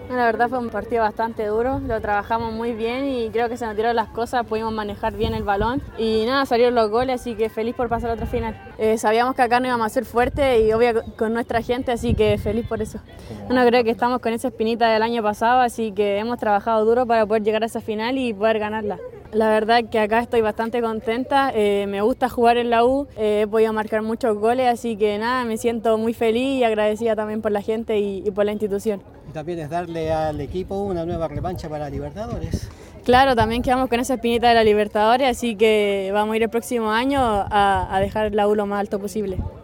La verdad fue un partido bastante duro, lo trabajamos muy bien y creo que se nos dieron las cosas, pudimos manejar bien el balón y nada, salieron los goles, así que feliz por pasar a otra final. Sabíamos que acá no íbamos a ser fuertes y obvio con nuestra gente, así que feliz por eso. Bueno, creo que estamos con esa espinita del año pasado, así que hemos trabajado duro para poder llegar a esa final y poder ganarla. La verdad que acá estoy bastante contenta, me gusta jugar en la U, he podido marcar muchos goles, así que nada, me siento muy feliz y agradecida también por la gente y por la institución. Y también es darle al equipo una nueva revancha para Libertadores. Claro, también quedamos con esa espinita de la Libertadores, así que vamos a ir el próximo año a dejar la U lo más alto posible.